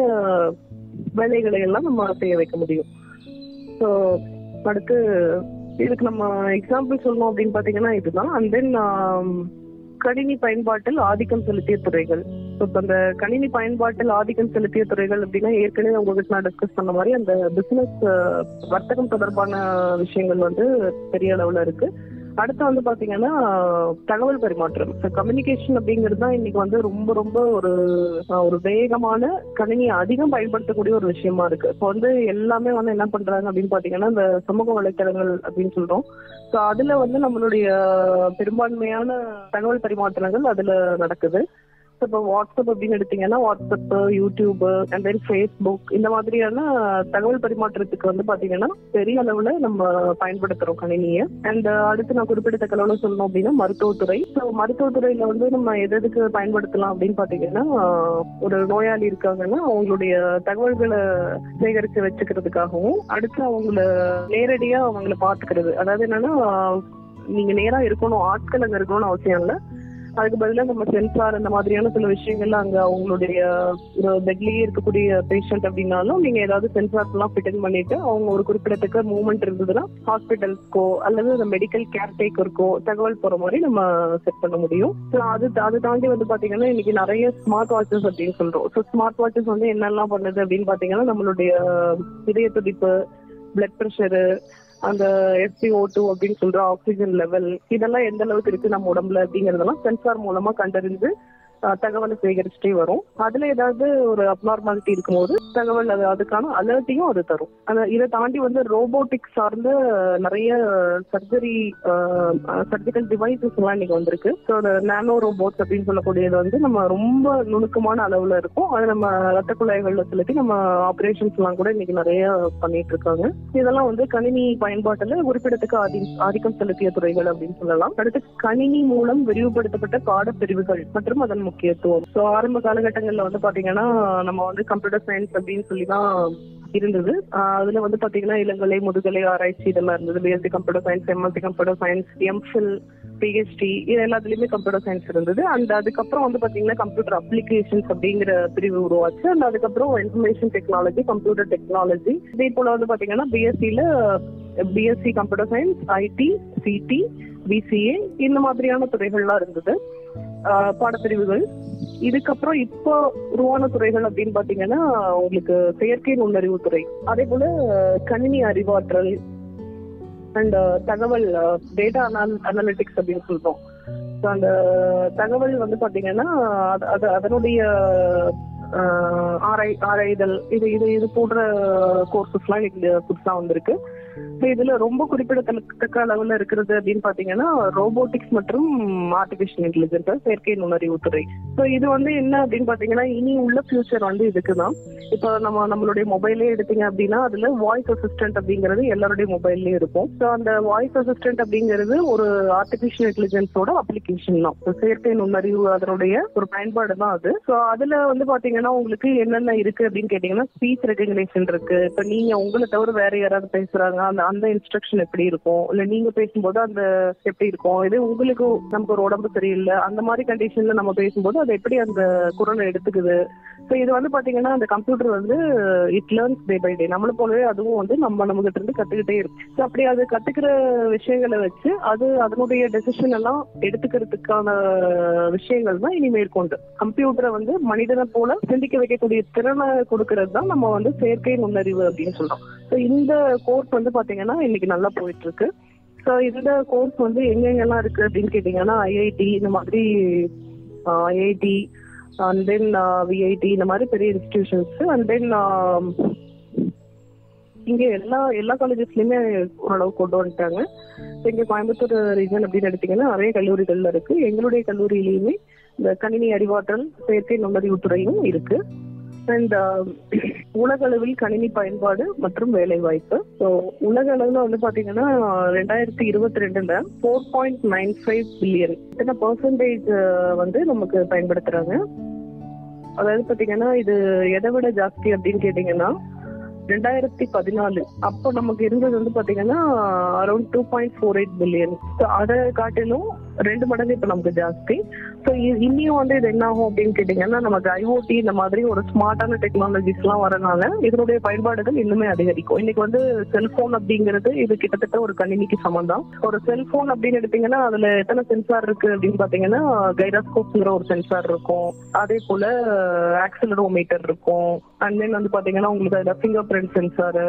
வேலைகளை எல்லாம் நம்ம செய்ய வைக்க முடியும். ஸோ அடுத்து இதுக்கு நம்ம எக்ஸாம்பிள் சொல்லணும் அப்படின்னு பாத்தீங்கன்னா இதுதான். அண்ட் தென் கணினி பயன்பாட்டில் ஆதிக்கம் செலுத்திய துறைகள். இப்போ அந்த கணினி பயன்பாட்டில் ஆதிக்கம் செலுத்திய துறைகள் அப்படின்னா ஏற்கனவே உங்ககிட்ட நான் டிஸ்கஸ் பண்ண மாதிரி அந்த பிசினஸ் வர்த்தகம் தொடர்பான விஷயங்கள் வந்து பெரிய அளவுல இருக்கு. அடுத்து வந்து பாத்தீங்கன்னா தகவல் பரிமாற்றம், கம்யூனிகேஷன் அப்படிங்கிறது தான் இன்னைக்கு வந்து ரொம்ப ரொம்ப ஒரு ஒரு வேகமான கணினியை அதிகம் பயன்படுத்தக்கூடிய ஒரு விஷயமா இருக்கு. இப்போ வந்து எல்லாமே வந்து என்ன பண்றாங்க அப்படின்னு பாத்தீங்கன்னா இந்த சமூக வலைத்தளங்கள் அப்படின்னு சொல்றோம். ஸோ அதுல வந்து நம்மளுடைய பெரும்பான்மையான தகவல் பரிமாற்றங்கள் அதுல நடக்குது. இப்போ வாட்ஸ்அப் அப்படின்னு எடுத்தீங்கன்னா WhatsApp, YouTube and then Facebook, இந்த மாதிரியான தகவல் பரிமாற்றத்துக்கு வந்து பாத்தீங்கன்னா பெரிய அளவுல நம்ம பயன்படுத்துறோம் கணினியை. அண்ட் அடுத்து நான் குறிப்பிடத்தக்க அளவுல சொல்லணும் அப்படின்னா மருத்துவத்துறை. ஸோ மருத்துவத்துறையில வந்து நம்ம எது எதுக்கு பயன்படுத்தலாம் அப்படின்னு பாத்தீங்கன்னா, ஒரு நோயாளி இருக்காங்கன்னா அவங்களுடைய தகவல்களை சேகரித்து வச்சுக்கிறதுக்காகவும், அடுத்து அவங்கள நேரடியா அவங்கள பாத்துக்கிறது, அதாவது என்னன்னா நீங்க நேரா இருக்கணும், ஆட்கள் அங்க இருக்கணும்னு அவசியம் இல்லை, அதுக்கு பதிலாக நம்ம சென்சார் இந்த மாதிரியான சில விஷயங்கள்லாம் அங்க அவங்களுடைய ஒரு பெட்லயே இருக்கக்கூடிய பேஷண்ட் அப்படின்னாலும் நீங்க ஏதாவது சென்சார்ஸ் எல்லாம் ஃபிட் பண்ணிட்டு அவங்க ஒரு குறிப்பிடத்தக்க மூவ்மெண்ட் இருந்ததுன்னா ஹாஸ்பிட்டல்ஸ்க்கோ அல்லது மெடிக்கல் கேர் டேக்கருக்கோ தகவல் போற மாதிரி நம்ம செட் பண்ண முடியும். அது அது தாண்டி வந்து பாத்தீங்கன்னா இன்னைக்கு நிறைய ஸ்மார்ட் வாட்சஸ் அப்படின்னு சொல்றோம். ஸோ ஸ்மார்ட் வாட்சஸ் வந்து என்னெல்லாம் பண்ணுது அப்படின்னு பாத்தீங்கன்னா, நம்மளுடைய இதய துடிப்பு, பிளட் ப்ரெஷரு, அந்த எஸ் பி ஓ டூ அப்படின்னு சொல்ற ஆக்சிஜன் லெவல், இதெல்லாம் எந்த அளவுக்கு இருக்கு நம்ம உடம்புல அப்படிங்கறதெல்லாம் சென்சார் மூலமா கண்டறிந்து தகவலை சேகரிச்சுட்டே வரும். அதுல ஏதாவது ஒரு அப்நார்மாலிட்டி இருக்கும்போது தகவல் அது அதுக்கான அலர்ட்டையும் அது தரும். அந்த இதை தாண்டி வந்து ரோபோட்டிக்ஸ் சார்ந்த நிறைய சர்ஜரி சர்ஜிக்கல் டிவைசஸ் எல்லாம் இன்னைக்கு வந்திருக்கு. ஸோ நானோ ரோபோட்ஸ் அப்படின்னு சொல்லக்கூடியது வந்து நம்ம ரொம்ப நுணுக்கமான அளவுல இருக்கும். அது நம்ம ரத்த குழாய்கள்ல செலுத்தி நம்ம ஆபரேஷன்ஸ் எல்லாம் கூட இன்னைக்கு நிறைய பண்ணிட்டு இருக்காங்க. இதெல்லாம் வந்து கணினி பயன்பாட்டுல குறிப்பிடத்தக்க ஆதி ஆதிக்கம் செலுத்திய துறைகள் அப்படின்னு சொல்லலாம். அடுத்து கணினி மூலம் விரிவுபடுத்தப்பட்ட பாடப்பிரிவுகள் மற்றும் அதன் முக்கியத்துவம். ஸோ ஆரம்ப காலகட்டங்கள்ல வந்து பாத்தீங்கன்னா நம்ம வந்து கம்ப்யூட்டர் சயின்ஸ் அப்படின்னு சொல்லிதான் இருந்தது. அதுல வந்து பாத்தீங்கன்னா இளங்கலை, முதுகலை ஆராய்ச்சி இதெல்லாம் இருந்தது. BSc computer science, MSc computer science, MPhil, PhD இது எல்லாத்துலயுமே கம்ப்யூட்டர் சயின்ஸ் இருந்தது. அண்ட் அதுக்கப்புறம் வந்து பாத்தீங்கன்னா கம்ப்யூட்டர் அப்ளிகேஷன்ஸ் அப்படிங்கிற பிரிவு உருவாச்சு. அண்ட் அதுக்கப்புறம் இன்ஃபர்மேஷன் டெக்னாலஜி, கம்ப்யூட்டர் டெக்னாலஜி, இதே போல வந்து பாத்தீங்கன்னா பிஎஸ்சில BSc computer science, IT, CT, BCA இந்த மாதிரியான துறைகள்லாம் இருந்தது பாடப்பிரிவுகள். இதுக்கப்புறம் இப்போ உருவான துறைகள் அப்படின்னு பாத்தீங்கன்னா உங்களுக்கு செயற்கை நுண்ணறிவு துறை, அதே போல கணினி அறிவாற்றல் அண்ட் தகவல் டேட்டா அனாலிட்டிக்ஸ் அப்படின்னு சொல்றோம். அந்த தகவல் வந்து பாத்தீங்கன்னா அது அதனுடைய ஆராய் ஆராய்தல் இது இது இது போன்ற கோர்சஸ் எல்லாம் இன்னைக்கு புதுசா வந்திருக்கு. இதுல ரொம்ப குறிப்பிடத்தக்க அளவுல இருக்கிறது அப்படின்னு பாத்தீங்கன்னா ரோபோட்டிக்ஸ் மற்றும் ஆர்டிபிஷியல் இன்டெலிஜென்ஸ், செயற்கை நுண்ணறிவு துறை. ஸோ இது வந்து என்ன அப்படின்னு பாத்தீங்கன்னா இனி உள்ள ஃபியூச்சர் வந்து இதுக்குதான். இப்போ நம்ம நம்மளுடைய மொபைலே எடுத்தீங்க அப்படின்னா அதுல வாய்ஸ் அசிஸ்டன்ட் அப்படிங்கிறது எல்லாருடைய மொபைல்லயும் இருக்கும். ஸோ அந்த வாய்ஸ் அசிஸ்டன்ட் அப்படிங்கிறது ஒரு ஆர்டிபிஷியல் இன்டெலிஜென்ஸோட அப்ளிகேஷன் தான், செயற்கை நுண்ணறிவு அதனுடைய ஒரு பயன்பாடு தான் அது. ஸோ அதுல வந்து பாத்தீங்கன்னா உங்களுக்கு என்னென்ன இருக்கு அப்படின்னு கேட்டீங்கன்னா ஸ்பீச் ரெகக்னிஷன் இருக்கு. இப்ப நீங்க உங்களை தவிர வேற யாராவது பேசுறாங்க அந்த அந்த இன்ஸ்ட்ரக்ஷன் எப்படி இருக்கும், இல்ல நீங்க பேசும்போது அந்த எப்படி இருக்கும், இது உங்களுக்கு நமக்கு ஒரு உடம்பு சரியில்லை அந்த மாதிரி கண்டிஷன்ல நம்ம பேசும்போது அது எப்படி அந்த குரலை எடுத்துக்குது. ஸோ இது வந்து பாத்தீங்கன்னா அந்த கம்ப்யூட்டர் வந்து it learns day by day, நம்மள போலவே அதுவும் வந்து நம்ம நம்ம கிட்ட இருந்து கத்துக்கிட்டே இருக்கு. ஸோ அப்படி அது கத்துக்கிற விஷயங்களை வச்சு அது அதனுடைய டெசிஷன் எல்லாம் எடுத்துக்கிறதுக்கான விஷயங்கள் தான் இனி மேற்கொண்டு கம்ப்யூட்டரை வந்து மனிதனை போல சிந்திக்க வைக்கக்கூடிய திறனை கொடுக்கறது தான் நம்ம வந்து செயற்கை நுண்ணறிவு அப்படின்னு சொல்றோம். ஸோ இந்த கோர்ஸ் வந்து பாத்தீங்கன்னா இன்னைக்கு நல்லா போயிட்டு இருக்கு. ஸோ இந்த கோர்ஸ் வந்து எங்கெங்கெல்லாம் இருக்கு அப்படின்னு கேட்டீங்கன்னா ஐஐடி இந்த மாதிரி ஐஐடி அண்ட் தென் விஐடி இந்த மாதிரி பெரிய இன்ஸ்டிடியூஷன்ஸ் அண்ட் தென் இங்க எல்லா எல்லா காலேஜஸ்லயுமே ஓரளவு கொண்டு வந்துட்டாங்க. இங்க கோயம்புத்தூர் ரீஜன் அப்படின்னு எடுத்தீங்கன்னா நிறைய கல்லூரிகள்ல இருக்கு. எங்களுடைய கல்லூரியிலயுமே இந்த கணினி அறிவாற்றல், செயற்கை நுண்ணறிவு துறையும் இருக்கு. அண்ட் உலக அளவில் கணினி பயன்பாடு மற்றும் வேலை வாய்ப்பு. ஸோ உலக அளவுல வந்து பாத்தீங்கன்னா ரெண்டாயிரத்தி இருபத்தி ரெண்டுல four point nine five billion இத்தனை பர்சன்டேஜ் வந்து நமக்கு பயன்படுத்துறாங்க. அதாவது பாத்தீங்கன்னா இது எதை விட ஜாஸ்தி அப்படின்னு கேட்டீங்கன்னா ரெண்டாயிரத்தி பதினாலு அப்போ நமக்கு இருந்தது வந்து பாத்தீங்கன்னா around two point four eight billion. அதை காட்டிலும் ரெண்டு மடங்கு இப்ப நமக்கு ஜாஸ்தி. ஸோ இன்னியும் வந்து இது என்ன ஆகும் அப்படின்னு கேட்டீங்கன்னா நமக்கு ஐஓடி இந்த மாதிரி ஒரு ஸ்மார்ட்டான டெக்னாலஜிஸ் எல்லாம் வரனால இதனுடைய பயன்பாடுகள் இன்னுமே அதிகரிக்கும். இன்னைக்கு வந்து செல்போன் அப்படிங்கிறது இது கிட்டத்தட்ட ஒரு கணினிக்கு சமம் தான். ஒரு செல்போன் அப்படின்னு எடுத்தீங்கன்னா அதுல எத்தனை சென்சார் இருக்கு அப்படின்னு பாத்தீங்கன்னா கைரோஸ்கோப்ங்கிற ஒரு சென்சார் இருக்கும், அதே போல ஆக்சிலரோமீட்டர் இருக்கும், அண்ட் தென் வந்து பாத்தீங்கன்னா உங்களுக்கு அதுல fingerprint sensor,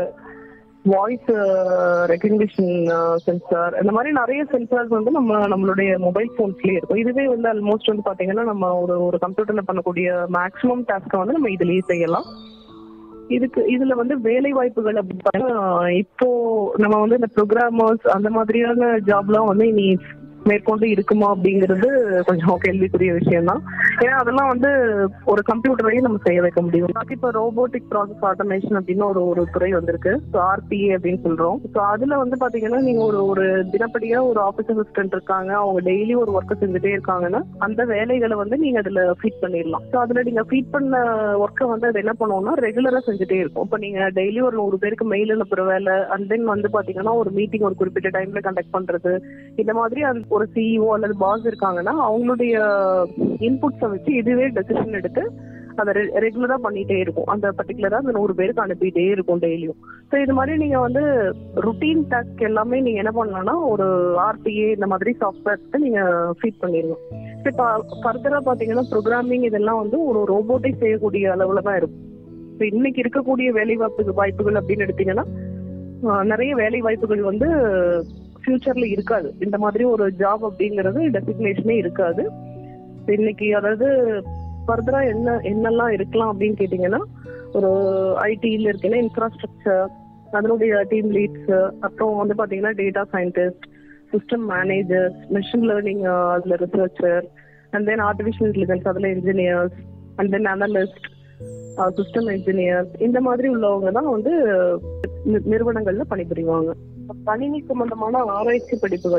voice recognition sensor, இந்த மாதிரி நிறைய சென்சார்ஸ் வந்து நம்ம நம்மளுடைய மொபைல் போன்ஸ்லயே இருக்கும். இதுவே வந்து ஆல்மோஸ்ட் வந்து பாத்தீங்கன்னா நம்ம ஒரு ஒரு கம்ப்யூட்டர்ல பண்ணக்கூடிய மேக்ஸிமம் டாஸ்க்கை வந்து நம்ம இதுலயே செய்யலாம். இதுக்கு இதுல வந்து வேலை வாய்ப்புகள் அப்படின்னு இப்போ நம்ம வந்து இந்த ப்ரோக்ராமர்ஸ் அந்த மாதிரியான ஜாப்லாம் வந்து இனி மேற்கொண்டு இருக்குமா அப்படிங்கிறது கொஞ்சம் கேள்விக்குரிய விஷயம் தான். ஏன்னா அதெல்லாம் வந்து ஒரு கம்ப்யூட்டரையும் நம்ம செய்ய வைக்க முடியும். இப்போ ரோபோட்டிக் ப்ராசஸ் ஆட்டோமேஷன் அப்படின்னு ஒரு ஒரு துறை வந்திருக்கு, ஆர்பிஏ அப்படின்னு சொல்றோம். ஸோ அதுல வந்து பாத்தீங்கன்னா நீங்க ஒரு ஒரு தினப்படியா ஒரு ஆஃபீஸ் அசிஸ்டன்ட் இருக்காங்க, அவங்க டெய்லி ஒரு ஒர்க்கை செஞ்சுட்டே இருக்காங்கன்னா அந்த வேலைகளை வந்து நீங்க அதுல ஃபீட் பண்ணிடலாம். ஸோ அதுல நீங்க ஃபீட் பண்ண ஒர்க்கை வந்து அது என்ன பண்ணுவோம்னா ரெகுலரா செஞ்சுட்டே இருக்கும். இப்போ நீங்க டெய்லி ஒரு நூறு பேருக்கு மெயில் அனுப்புற வேலை, அண்ட் தென் வந்து பாத்தீங்கன்னா ஒரு மீட்டிங் ஒரு குறிப்பிட்ட டைம்ல கண்டக்ட் பண்றது, இந்த மாதிரி ஒரு சிஇஓ அல்லது பாஸ் இருக்காங்கன்னா அவங்களுடைய இன்புட்ஸை வச்சு இதுவே டெசிஷன் எடுத்து அதை ரெகுலரா பண்ணிட்டே இருக்கும். அந்த பர்டிகுலரா அந்த நூறு பேருக்கு அனுப்பிட்டே இருக்கும் டெய்லியும். ஸோ இது மாதிரி நீங்க வந்து ருட்டீன் டாஸ்க் எல்லாமே நீங்க என்ன பண்ணலாம்னா ஒரு ஆர்பிஏ இந்த மாதிரி சாஃப்ட்வேர்ஸ்க்கு நீங்க ஃபீட் பண்ணிடணும். இப்போ ஃபர்தரா பாத்தீங்கன்னா ப்ரோக்ராமிங் இதெல்லாம் வந்து ஒரு ரோபோட்டிக் செய்யக்கூடிய அளவுல தான் இருக்கும். இப்போ இன்னைக்கு இருக்கக்கூடிய வேலை வாய்ப்பு வாய்ப்புகள் அப்படின்னு எடுத்தீங்கன்னா நிறைய வேலை வாய்ப்புகள் வந்து ஃபியூச்சர்ல இருக்காது. இந்த மாதிரி ஒரு ஜாப் அப்படிங்கிறது டெசிக்னேஷனே இருக்காது இன்னைக்கு. அதாவது ஃபர்தரா என்ன என்னெல்லாம் இருக்கலாம் அப்படின்னு கேட்டீங்கன்னா ஒரு ஐடியில் இருக்குன்னா இன்ஃப்ராஸ்ட்ரக்சர், அதனுடைய டீம் லீட்ஸ், அப்புறம் வந்து பாத்தீங்கன்னா data scientist, system managers, machine learning அதுல researcher, and then artificial intelligence அதுல engineers, and then analyst, system engineers, இந்த மாதிரி உள்ளவங்க தான் வந்து நிறுவனங்கள்ல பணிபுரிவாங்க. கணினி சம்பந்தமான ஆராய்ச்சி படிப்புகள்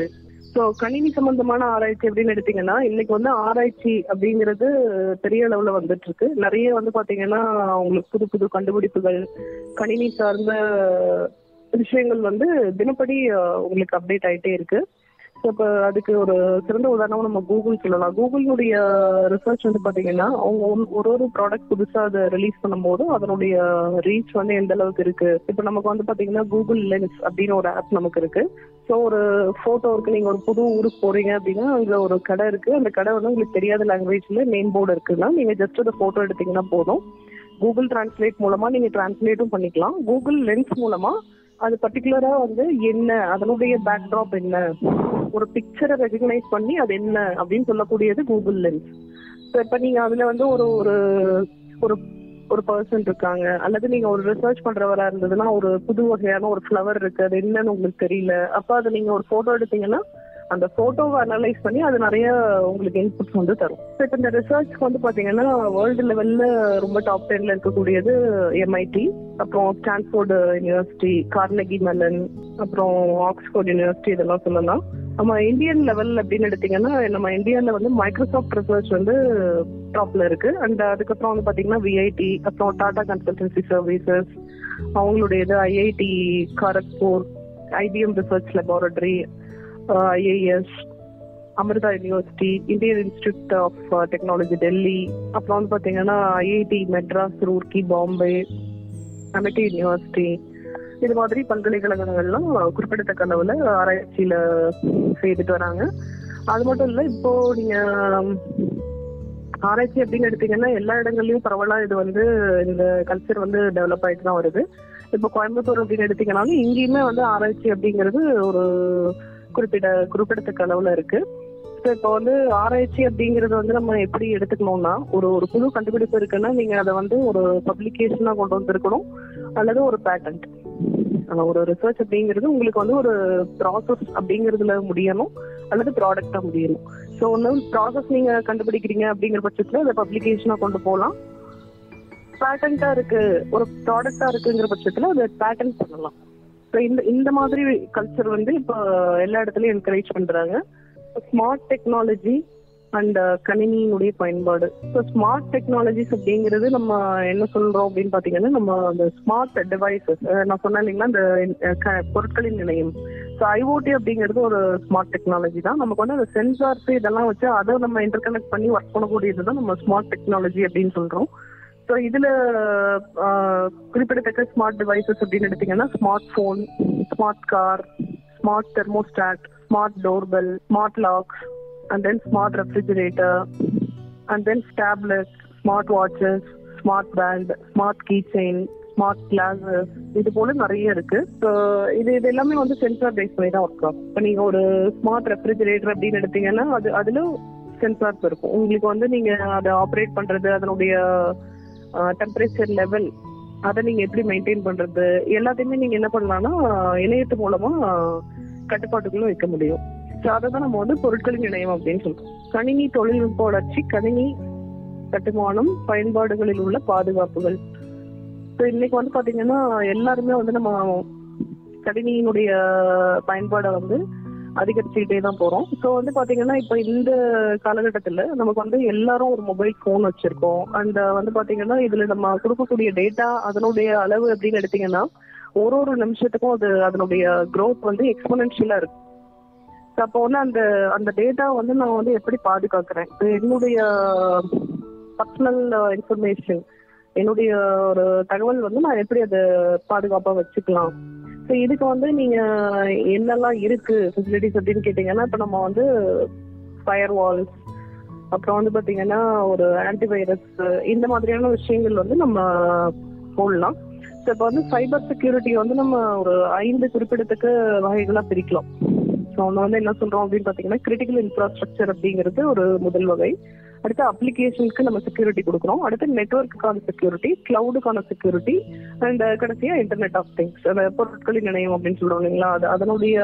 ஸோ கணினி சம்பந்தமான ஆராய்ச்சி அப்படின்னு எடுத்தீங்கன்னா இன்னைக்கு வந்து ஆராய்ச்சி அப்படிங்கிறது பெரிய அளவுல வந்துட்டு இருக்கு. நிறைய வந்து பாத்தீங்கன்னா உங்களுக்கு புது புது கண்டுபிடிப்புகள், கணினி சார்ந்த விஷயங்கள் வந்து தினப்படி உங்களுக்கு அப்டேட் ஆயிட்டே இருக்கு. இப்போ அதுக்கு ஒரு சிறந்த உதாரணம் நம்ம கூகுள் சொல்லலாம். கூகுளுடைய ரிசர்ச் வந்து பாத்தீங்கன்னா அவங்க ஒரு ஒரு ப்ராடக்ட் புதுசா அதை ரிலீஸ் பண்ணும்போது அதனுடைய ரீச் வந்து எந்த அளவுக்கு இருக்கு. இப்போ நமக்கு வந்து பாத்தீங்கன்னா கூகுள் லென்ஸ் அப்படின்னு ஒரு ஆப் நமக்கு இருக்கு. ஸோ ஒரு போட்டோ இருக்கு, நீங்க ஒரு புது ஊருக்கு போறீங்க அப்படின்னா அங்க ஒரு கடை இருக்கு. அந்த கடை வந்து உங்களுக்கு தெரியாத லாங்குவேஜ்ல நேம் போர்டு இருக்குன்னா நீங்க ஜஸ்ட் அந்த போட்டோ எடுத்தீங்கன்னா போதும். கூகுள் டிரான்ஸ்லேட் மூலமா நீங்க டிரான்ஸ்லேட்டும் பண்ணிக்கலாம். கூகுள் லென்ஸ் மூலமா அது பர்டிகுலரா வந்து என்ன, அதனுடைய பேக்ட்ராப் என்ன, ஒரு பிக்சரை ரெகக்னைஸ் பண்ணி அது என்ன அப்படின்னு சொல்லக்கூடியது கூகுள் லென்ஸ். ஸோ இப்போ நீங்க அதுல வந்து ஒரு ஒரு ஒரு பர்சன் இருக்காங்க, அல்லது நீங்க ஒரு ரிசர்ச் பண்றவரா இருந்ததுன்னா ஒரு புது வகையான ஒரு ஃபிளவர் இருக்கு, அது என்னன்னு உங்களுக்கு தெரியல, அப்ப அதை நீங்க ஒரு போட்டோ எடுத்தீங்கன்னா அந்த போட்டோவை அனலைஸ் பண்ணி அது நிறைய உங்களுக்கு இன்புட்ஸ் வந்து தரும். இப்போ இந்த ரிசர்ச்க்கு வந்து பாத்தீங்கன்னா வேர்ல்டு லெவல்ல ரொம்ப டாப் டென்ல இருக்கக்கூடியது எம்ஐடி, அப்புறம் ஸ்டான்ஃபோர்டு யூனிவர்சிட்டி, கார்னகி மெலன், அப்புறம் ஆக்ஸ்போர்ட் யூனிவர்சிட்டி, இதெல்லாம் சொல்லலாம். நம்ம இந்தியன் லெவல் அப்படின்னு எடுத்தீங்கன்னா நம்ம இந்தியாவில் வந்து மைக்ரோசாஃப்ட் ரிசர்ச் வந்து டாப்ல இருக்கு. அண்ட் அதுக்கப்புறம் வந்து பாத்தீங்கன்னா விஐடி, அப்புறம் டாடா கன்சல்டன்சி சர்வீசஸ், அவங்களுடைய இது IIT Kharagpur, IBM research laboratory, IAS, Amrita university, Indian Institute of Technology Delhi, அப்புறம் வந்து பாத்தீங்கன்னா ஐஐடி மெட்ராஸ், ரூர்க்கி, பாம்பே, அமிட்டி யூனிவர்சிட்டி, இது மாதிரி பல்கலைக்கழகங்கள்லாம் குறிப்பிடத்தக்க அளவுல ஆராய்ச்சியில செய்துட்டு வராங்க. அது மட்டும் இல்ல, இப்போ நீங்க ஆராய்ச்சி அப்படின்னு எடுத்தீங்கன்னா எல்லா இடங்கள்லயும் பரவலா இது வந்து இந்த கல்ச்சர் வந்து டெவலப் ஆயிட்டு தான் வருது. இப்போ கோயம்புத்தூர் அப்படின்னு எடுத்தீங்கன்னாலும் இங்கேயுமே வந்து ஆராய்ச்சி அப்படிங்கிறது ஒரு குறிப்பிட குறிப்பிடத்தக்க அளவுல இருக்கு. ஸோ இப்போ வந்து ஆராய்ச்சி அப்படிங்கிறது வந்து நம்ம எப்படி எடுத்துக்கணும்னா, ஒரு ஒரு புது கண்டுபிடிப்பு இருக்குன்னா நீங்க அதை வந்து ஒரு பப்ளிகேஷனா கொண்டு வந்திருக்கணும், அல்லது ஒரு பேட்டன்ட். ஒரு ரிசர்ச் அப்படிங்கிறது உங்களுக்கு வந்து ஒரு ப்ராசஸ் அப்படிங்கிறதுல முடியணும், அல்லது ப்ராடக்டா முடியணும். ஸோ ஒன்று ப்ராசஸ் நீங்க கண்டுபிடிக்கிறீங்க அப்படிங்கிற பட்சத்துல அதை பப்ளிகேஷனா கொண்டு போகலாம். பேட்டன்டா இருக்கு, ஒரு ப்ராடக்டா இருக்குங்கிற பட்சத்துல அதை பேட்டன்ட் பண்ணலாம். ஸோ இந்த இந்த மாதிரி கல்ச்சர் வந்து இப்போ எல்லா இடத்துலயும் என்கரேஜ் பண்றாங்க. ஸ்மார்ட் டெக்னாலஜி அண்ட் கணினியினுடைய பயன்பாடு. ஸோ ஸ்மார்ட் டெக்னாலஜிஸ் அப்படிங்கிறது நம்ம என்ன சொல்றோம் அப்படின்னு பாத்தீங்கன்னா, நம்ம அந்த ஸ்மார்ட் டிவைசஸ், நான் சொன்னேன் இல்லைங்களா, இந்த பொருட்களின் இணையம். ஸோ ஐஓடி அப்படிங்கிறது ஒரு ஸ்மார்ட் டெக்னாலஜி தான். நமக்கு வந்து அந்த சென்சார்ஸ் இதெல்லாம் வச்சு அதை நம்ம இன்டர் கனெக்ட் பண்ணி ஒர்க் பண்ணக்கூடியது தான் நம்ம ஸ்மார்ட் டெக்னாலஜி அப்படின்னு சொல்றோம். ஸோ இதுல குறிப்பிடத்தக்க ஸ்மார்ட் டிவைசஸ் அப்படின்னு எடுத்தீங்கன்னா smart phone, smart car, smart thermostat, smart doorbell, smart locks, and then smart refrigerator, and then tablets, smart watches, smart band, smart keychain, smart glasses, இது போல நிறைய இருக்கு. இது இது எல்லாமே வந்து சென்சார் பேஸ் பண்ணி தான் ஒர்க் ஆகும். இப்போ நீங்க ஒரு ஸ்மார்ட் ரெஃப்ரிஜரேட்டர் அப்படின்னு எடுத்தீங்கன்னா அது அதுல சென்சார்ஸ் இருக்கும். உங்களுக்கு வந்து நீங்க அதை ஆப்ரேட் பண்றது, அதனுடைய டெம்பரேச்சர் லெவல், அதை நீங்க எப்படி மெயின்டைன் பண்றது, எல்லாத்தையுமே நீங்க என்ன பண்ணலாம்னா இணையத்து மூலமா கட்டுப்பாட்டுக்குள்ள வைக்க முடியும். ஸோ அதை தான் நம்ம வந்து பொருட்களின் இணையம் அப்படின்னு சொல்றோம். கணினி தொழில்நுட்ப வளர்ச்சி, கணினி கட்டுமானம், பயன்பாடுகளில் உள்ள பாதுகாப்புகள். ஸோ இன்னைக்கு வந்து பாத்தீங்கன்னா எல்லாருமே வந்து நம்ம கணினியினுடைய பயன்பாடை வந்து அதிகரிச்சுக்கிட்டே தான் போறோம். ஸோ வந்து பாத்தீங்கன்னா இப்போ இந்த காலகட்டத்துல நமக்கு வந்து எல்லாரும் ஒரு மொபைல் போன் வச்சிருக்கோம். அந்த வந்து பாத்தீங்கன்னா இதுல நம்ம கொடுக்கக்கூடிய டேட்டா அதனுடைய அளவு அப்படின்னு எடுத்தீங்கன்னா ஒரு ஒரு நிமிஷத்துக்கும் அது அதனுடைய க்ரோத் வந்து எக்ஸ்போனென்ஷியலா இருக்கு. அப்போ வந்து அந்த அந்த டேட்டா வந்து நான் வந்து எப்படி பாதுகாக்கிறேன், என்னுடைய பர்சனல் இன்ஃபர்மேஷன், என்னுடைய ஒரு தகவல் வந்து நான் எப்படி அதை பாதுகாப்பா வச்சுக்கலாம். ஸோ இதுக்கு வந்து நீங்க என்னெல்லாம் இருக்கு ஃபெசிலிட்டிஸ் அப்படின்னு கேட்டீங்கன்னா, இப்போ நம்ம வந்து ஃபயர் வால்ஸ், அப்புறம் வந்து பாத்தீங்கன்னா ஒரு ஆன்டிவைரஸ், இந்த மாதிரியான விஷயங்கள் வந்து நம்ம போடலாம். ஸோ இப்போ வந்து சைபர் செக்யூரிட்டி வந்து நம்ம ஒரு ஐந்து குறிப்பிடத்தக்க வகைகளா பிரிக்கலாம். ஸோ அவங்க வந்து என்ன சொல்றோம் அப்படின்னு பாத்தீங்கன்னா, கிரிட்டிக்கல் இன்ஃப்ராஸ்ட்ரக்சர் அப்படிங்கிறது ஒரு முதல் வகை. அடுத்து அப்ளிகேஷனுக்கு நம்ம செக்யூரிட்டி கொடுக்குறோம். அடுத்து நெட்வொர்க்குக்கான செக்யூரிட்டி, கிளவுடுக்கான செக்யூரிட்டி, அண்ட் கடைசியா இன்டர்நெட் ஆஃப் திங்ஸ், அந்த பொருட்களின் இணையம் அப்படின்னு சொல்றோம் இல்லைங்களா, அது அதனுடைய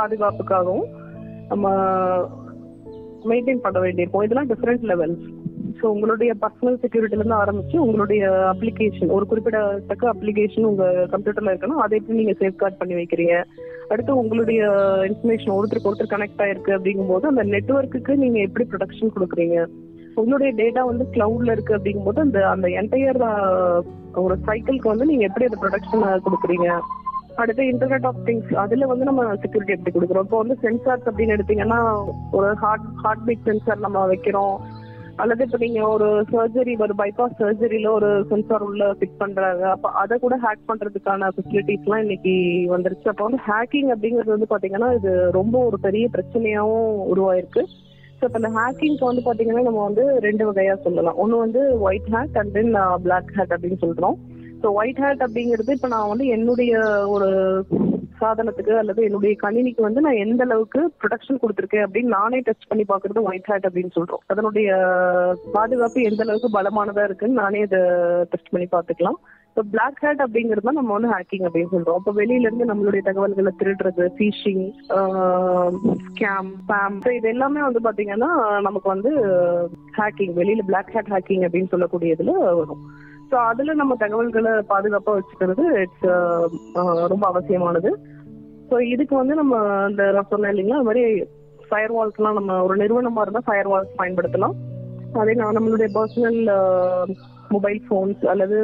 பாதுகாப்புக்காகவும் நம்ம மெயின்டைன் பண்ண வேண்டியிருக்கும். இதெல்லாம் டிஃப்ரெண்ட் லெவல்ஸ். ஸோ உங்களுடைய பர்சனல் செக்யூரிட்டிலேருந்து ஆரம்பிச்சு உங்களுடைய அப்ளிகேஷன், ஒரு குறிப்பிடத்தக்க அப்ளிகேஷன் உங்க கம்ப்யூட்டர்ல இருக்கணும், அதை எப்படி நீங்க சேஃப்கார்ட் பண்ணி வைக்கிறீங்க. அடுத்து உங்களுடைய இன்ஃபர்மேஷன் ஒருத்தருக்கு ஒருத்தர் கனெக்ட் ஆயிருக்கு அப்படிங்கும்போது அந்த நெட்வொர்க்குக்கு நீங்க எப்படி ப்ரொடெக்ஷன் கொடுக்குறீங்க. உங்களுடைய டேட்டா வந்து கிளவுட்ல இருக்கு அப்படிங்கும்போது அந்த அந்த என்டையர் ஒரு சைக்கிள்க்கு வந்து நீங்க எப்படி அந்த ப்ரொடெக்ஷன் கொடுக்குறீங்க. அடுத்து இன்டர்நெட் ஆஃப் திங்ஸ், அதுல வந்து நம்ம செக்யூரிட்டி எப்படி கொடுக்குறோம். இப்போ வந்து சென்சார்ஸ் அப்படின்னு எடுத்தீங்கன்னா ஒரு ஹார்ட் ஹார்ட் பீட் சென்சார் நம்ம வைக்கிறோம், அல்லது இப்போ நீங்க ஒரு சர்ஜரி, ஒரு பைபாஸ் சர்ஜரியில ஒரு சென்சார் உள்ள ஃபிட் பண்றாங்க, அப்போ அதை கூட ஹேக் பண்றதுக்கான ஃபெசிலிட்டிஸ் எல்லாம் இன்னைக்கு வந்துருச்சு. அப்போ வந்து ஹேக்கிங் அப்படிங்கிறது வந்து பாத்தீங்கன்னா இது ரொம்ப ஒரு பெரிய பிரச்சனையாவும் உருவாயிருக்கு. ஸோ இப்போ இந்த ஹேக்கிங்க்கு வந்து பாத்தீங்கன்னா நம்ம வந்து ரெண்டு வகையா சொல்லலாம். ஒன்று வந்து white hack and then black hack அப்படின்னு சொல்றோம். ஸோ ஒயிட் ஹேட் அப்படிங்கிறது இப்போ நான் வந்து என்னுடைய ஒரு சாதனத்துக்கு அல்லது என்னுடைய கணினிக்கு வந்து நான் எந்த அளவுக்கு ப்ரொடெக்ஷன் கொடுத்துருக்கேன் அப்படின்னு நானே டெஸ்ட் பண்ணி பார்க்கறது ஒயிட் ஹேட் அப்படின்னு சொல்றோம். அதனுடைய பாதுகாப்பு எந்த அளவுக்கு பலமானதா இருக்குன்னு நானே இதை டெஸ்ட் பண்ணி பார்த்துக்கலாம். இப்போ பிளாக் ஹேட் அப்படிங்கிறது தான் நம்ம வந்து ஹேக்கிங் அப்படின்னு சொல்றோம். இப்போ வெளியில இருந்து நம்மளுடைய தகவல்களை திருடுறது, ஃபீஷிங், ஸ்கேம், ஸ்பாம், இது எல்லாமே வந்து பாத்தீங்கன்னா நமக்கு வந்து ஹேக்கிங், வெளியில பிளாக் ஹேட் ஹேக்கிங் அப்படின்னு சொல்லக்கூடியதுல வரும். ஸோ அதுல நம்ம தகவல்களை பாதுகாப்பா வச்சுக்கிறது இட்ஸ் ரொம்ப அவசியமானது. ஸோ இதுக்கு வந்து நம்ம இந்த நான் சொன்னேன் இல்லைங்களா, அது மாதிரி ஃபயர் வால்ஸ்லாம் நம்ம ஒரு நிறுவனமா இருந்தால் ஃபயர் வால்ஸ் பயன்படுத்தலாம். அதே நான் நம்மளுடைய பர்சனல் மொபைல் ஃபோன்ஸ் அல்லது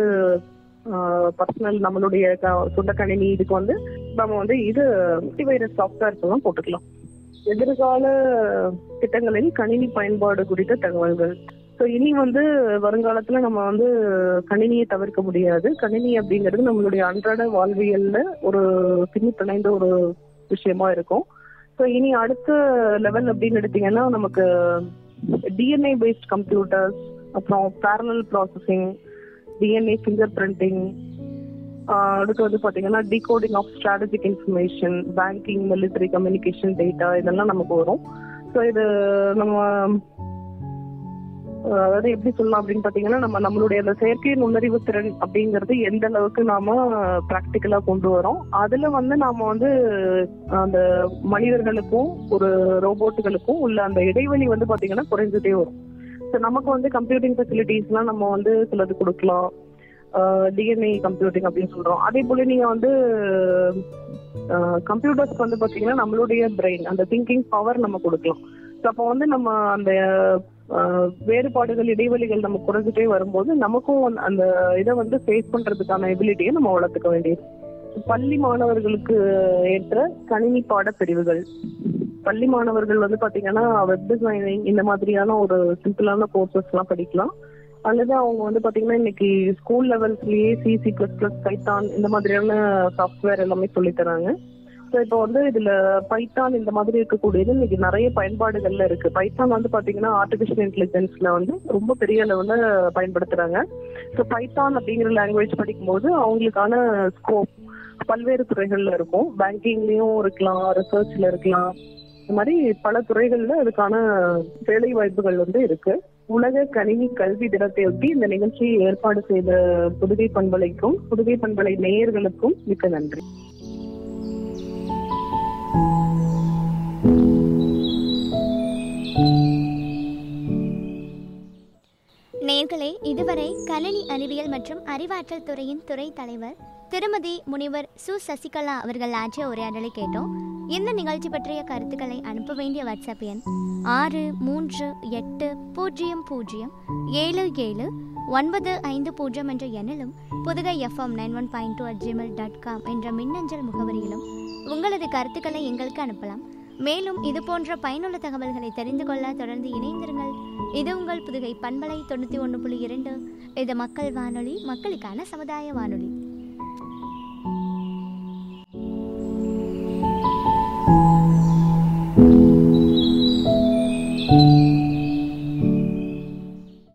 பர்சனல் நம்மளுடைய சொந்த கணினி இதுக்கு வந்து நம்ம வந்து இது ஆன்டிவைரஸ் சாஃப்ட்வேர்ஸ் எல்லாம் போட்டுக்கலாம். எதிர்கால திட்டங்களில் கணினி பயன்பாடு குறித்த தகவல்கள். ஸோ இனி வந்து வருங்காலத்துல நம்ம வந்து கணினியை தவிர்க்க முடியாது. கணினி அப்படிங்கிறது நம்மளுடைய அன்றாட வாழ்வியல்ல ஒரு பின்னி பிணைந்த ஒரு விஷயமா இருக்கும். ஸோ இனி அடுத்த லெவல் அப்படின்னு எடுத்தீங்கன்னா நமக்கு டிஎன்ஏ பேஸ்ட் கம்ப்யூட்டர்ஸ், அப்புறம் பேரலல் ப்ராசஸிங், டிஎன்ஏ ஃபிங்கர் பிரிண்டிங், அடுத்து வந்து பாத்தீங்கன்னா decoding of strategic information, banking, military communication data, இதெல்லாம் நமக்கு வரும். ஸோ இது நம்ம அதாவது எப்படி சொல்லலாம் அப்படின்னு பாத்தீங்கன்னா நம்ம நம்மளுடைய அந்த செயற்கை நுண்ணறிவு திறன் அப்படிங்கிறது எந்த அளவுக்கு நாம பிராக்டிக்கலா கொண்டு வரோம், அதுல வந்து நாம வந்து அந்த மனிதர்களுக்கும் ஒரு ரோபோட்டுகளுக்கும் உள்ள அந்த இடைவெளி வந்து பாத்தீங்கன்னா குறைஞ்சிட்டே வரும். ஸோ நமக்கு வந்து கம்ப்யூட்டிங் ஃபெசிலிட்டிஸ்லாம் நம்ம வந்து சிலது கொடுக்கலாம், டிஎன்ஏ கம்ப்யூட்டிங் அப்படின்னு சொல்றோம். அதே போல நீங்க வந்து கம்ப்யூட்டர்ஸ்க்கு வந்து பாத்தீங்கன்னா நம்மளுடைய பிரெயின், அந்த திங்கிங் பவர் நம்ம கொடுக்கலாம். ஸோ அப்போ வந்து நம்ம அந்த வேறுபாடுகள், இடைவெளிகள் நம்ம குறைஞ்சிட்டே வரும்போது நமக்கும் அந்த இதை வந்து ஃபேஸ் பண்றதுக்கான எபிலிட்டியை நம்ம வளர்த்துக்க வேண்டியது. பள்ளி மாணவர்களுக்கு ஏற்ற கணினி பாட பிரிவுகள். பள்ளி மாணவர்கள் வந்து பாத்தீங்கன்னா வெப் டிசைனிங் இந்த மாதிரியான ஒரு சிம்பிளான கோர்சஸ் எல்லாம் படிக்கலாம். அல்லது அவங்க வந்து பாத்தீங்கன்னா இன்னைக்கு ஸ்கூல் லெவல்ஸ்லயே C, C plus plus, Python இந்த மாதிரியான சாஃப்ட்வேர் எல்லாமே சொல்லி தராங்க. ஸோ இப்போ வந்து இதுல பைத்தான் இந்த மாதிரி இருக்கக்கூடியது இன்னைக்கு நிறைய பயன்பாடுகள்ல இருக்கு. பைத்தான் வந்து பாத்தீங்கன்னா ஆர்டிபிஷியல் இன்டெலிஜென்ஸ்ல வந்து ரொம்ப பெரிய அளவுல பயன்படுத்துறாங்க. ஸோ பைத்தான் அப்படிங்கிற லாங்குவேஜ் படிக்கும்போது அவங்களுக்கான ஸ்கோப் பல்வேறு துறைகள்ல இருக்கும். பேங்கிங்லயும் இருக்கலாம், ரிசர்ச்ல இருக்கலாம், இந்த மாதிரி பல துறைகள்ல அதுக்கான வேலை வாய்ப்புகள் வந்து இருக்கு. உலக கணினி கல்வி தினத்தையொட்டி இந்த நிகழ்ச்சியை ஏற்பாடு செய்த புதுகை பண்பலைக்கும் புதுகை பண்பலை நேயர்களுக்கும் மிக்க நன்றி. நேயர்களே, இதுவரை கணினி அறிவியல் மற்றும் அறிவாற்றல் துறையின் துறை தலைவர் திருமதி முனிவர் சு சசிகலா அவர்கள் ஆற்றிய உரையாடலை கேட்டோம். இந்த நிகழ்ச்சி பற்றிய கருத்துக்களை அனுப்ப வேண்டிய வாட்ஸ்அப் எண் ஆறு மூன்று எட்டு பூஜ்ஜியம் பூஜ்ஜியம் ஏழு ஏழு ஒன்பது ஐந்து பூஜ்ஜியம் என்ற எண்ணிலும் Pudugai FM nine one point two at Gmail dot com என்ற மின்னஞ்சல் முகவரியிலும் உங்களது கருத்துக்களை எங்களுக்கு அனுப்பலாம். மேலும் இது போன்ற பயனுள்ள தகவல்களை தெரிந்து கொள்ள தொடர்ந்து இணைந்திருங்கள். இது உங்கள் புதுகை பண்பலை தொண்ணூற்றி ஒன்று புள்ளி இரண்டு. இது மக்கள் வானொலி, மக்களுக்கான சமுதாய வானொலி.